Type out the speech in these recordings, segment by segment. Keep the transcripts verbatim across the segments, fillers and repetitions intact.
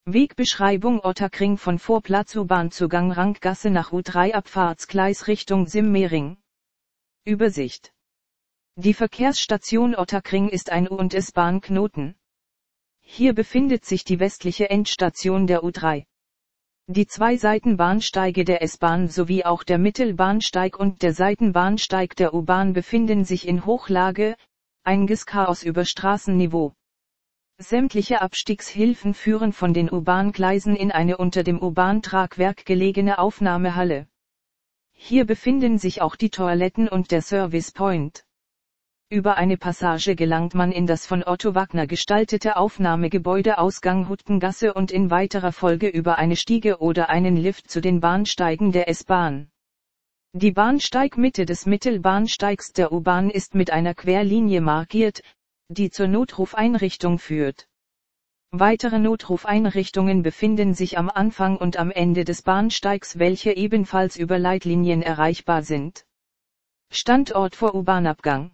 Wegbeschreibung Ottakring von Vorplatz U-Bahn-Zugang Rankgasse nach U drei Abfahrtsgleis Richtung Simmering. Übersicht. Die Verkehrsstation Ottakring ist ein U- und S-Bahn-Knoten. Hier befindet sich die westliche Endstation der U drei. Die zwei Seitenbahnsteige der S-Bahn sowie auch der Mittelbahnsteig und der Seitenbahnsteig der U-Bahn befinden sich in Hochlage, einiges Chaos über Straßenniveau. Sämtliche Abstiegshilfen führen von den U-Bahn-Gleisen in eine unter dem U-Bahn-Tragwerk gelegene Aufnahmehalle. Hier befinden sich auch die Toiletten und der Service Point. Über eine Passage gelangt man in das von Otto Wagner gestaltete Aufnahmegebäude Ausgang Huttengasse und in weiterer Folge über eine Stiege oder einen Lift zu den Bahnsteigen der S-Bahn. Die Bahnsteigmitte des Mittelbahnsteigs der U-Bahn ist mit einer Querlinie markiert, die zur Notrufeinrichtung führt. Weitere Notrufeinrichtungen befinden sich am Anfang und am Ende des Bahnsteigs, welche ebenfalls über Leitlinien erreichbar sind. Standort vor U-Bahn-Abgang.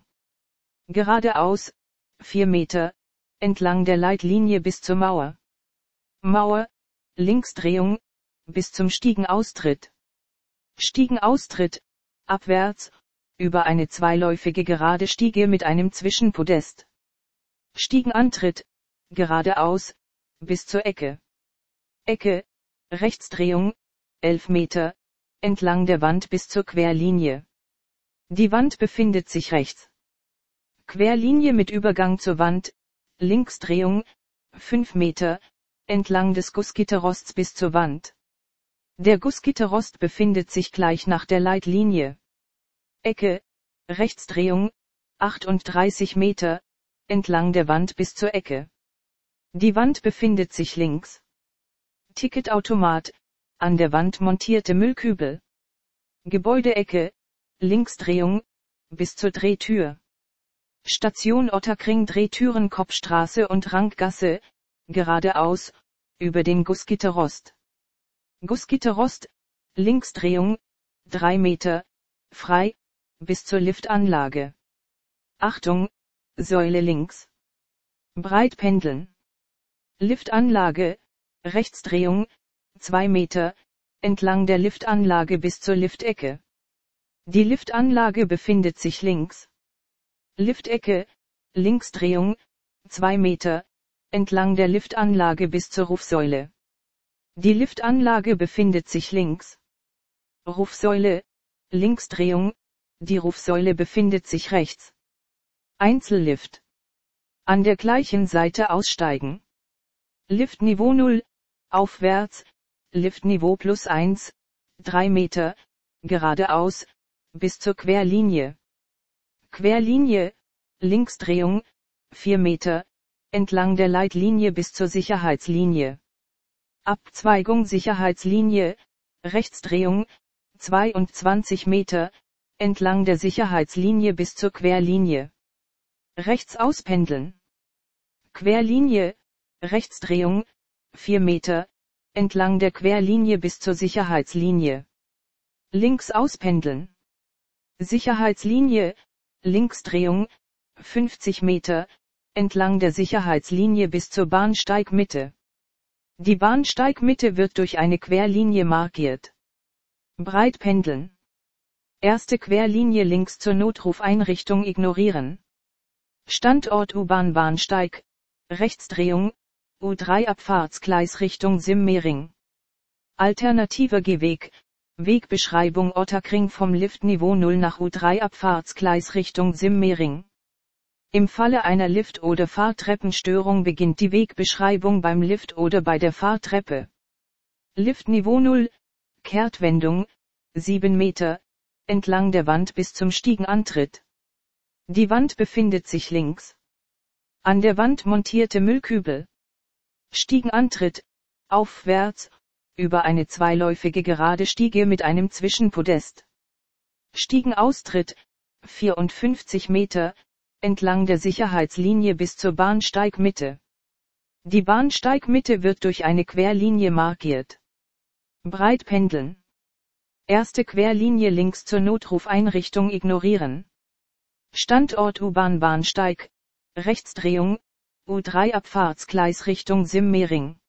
Geradeaus, vier Meter, entlang der Leitlinie bis zur Mauer. Mauer, Linksdrehung, bis zum Stiegenaustritt. Stiegenaustritt, abwärts, über eine zweiläufige gerade Stiege mit einem Zwischenpodest. Stiegenantritt, geradeaus, bis zur Ecke. Ecke, Rechtsdrehung, elf Meter, entlang der Wand bis zur Querlinie. Die Wand befindet sich rechts. Querlinie mit Übergang zur Wand, Linksdrehung, fünf Meter, entlang des Gussgitterrosts bis zur Wand. Der Gussgitterrost befindet sich gleich nach der Leitlinie. Ecke, Rechtsdrehung, achtunddreißig Meter, entlang der Wand bis zur Ecke. Die Wand befindet sich links. Ticketautomat, an der Wand montierte Müllkübel. Gebäudeecke, Linksdrehung, bis zur Drehtür. Station Ottakring Drehtüren Kopfstraße und Rankgasse, geradeaus, über den Gussgitterrost. Gussgitterrost, Linksdrehung, drei Meter, frei, bis zur Liftanlage. Achtung, Säule links. Breitpendeln. Liftanlage, Rechtsdrehung, zwei Meter, entlang der Liftanlage bis zur Liftecke. Die Liftanlage befindet sich links. Liftecke, Linksdrehung, zwei Meter, entlang der Liftanlage bis zur Rufsäule. Die Liftanlage befindet sich links. Rufsäule, Linksdrehung, die Rufsäule befindet sich rechts. Einzellift. An der gleichen Seite aussteigen. Liftniveau null, aufwärts, Liftniveau plus eins, drei Meter, geradeaus, bis zur Querlinie. Querlinie, Linksdrehung, vier Meter, entlang der Leitlinie bis zur Sicherheitslinie. Abzweigung Sicherheitslinie, Rechtsdrehung, zweiundzwanzig Meter, entlang der Sicherheitslinie bis zur Querlinie. Rechts auspendeln. Querlinie, Rechtsdrehung, vier Meter, entlang der Querlinie bis zur Sicherheitslinie. Links auspendeln. Sicherheitslinie, Linksdrehung, fünfzig Meter, entlang der Sicherheitslinie bis zur Bahnsteigmitte. Die Bahnsteigmitte wird durch eine Querlinie markiert. Breitpendeln. Erste Querlinie links zur Notrufeinrichtung ignorieren. Standort U-Bahn-Bahnsteig, Rechtsdrehung, U drei Abfahrtsgleis Richtung Simmering. Alternativer Gehweg, Wegbeschreibung Ottakring vom Liftniveau null nach U drei Abfahrtsgleis Richtung Simmering. Im Falle einer Lift- oder Fahrtreppenstörung beginnt die Wegbeschreibung beim Lift oder bei der Fahrtreppe. Liftniveau null, Kehrtwendung, sieben Meter, entlang der Wand bis zum Stiegenantritt. Die Wand befindet sich links. An der Wand montierte Müllkübel. Stiegenantritt, aufwärts, über eine zweiläufige gerade Stiege mit einem Zwischenpodest. Stiegenaustritt, vierundfünfzig Meter, entlang der Sicherheitslinie bis zur Bahnsteigmitte. Die Bahnsteigmitte wird durch eine Querlinie markiert. Breitpendeln. Erste Querlinie links zur Notrufeinrichtung ignorieren. Standort U-Bahn-Bahnsteig, Rechtsdrehung, U drei Abfahrtsgleis Richtung Simmering.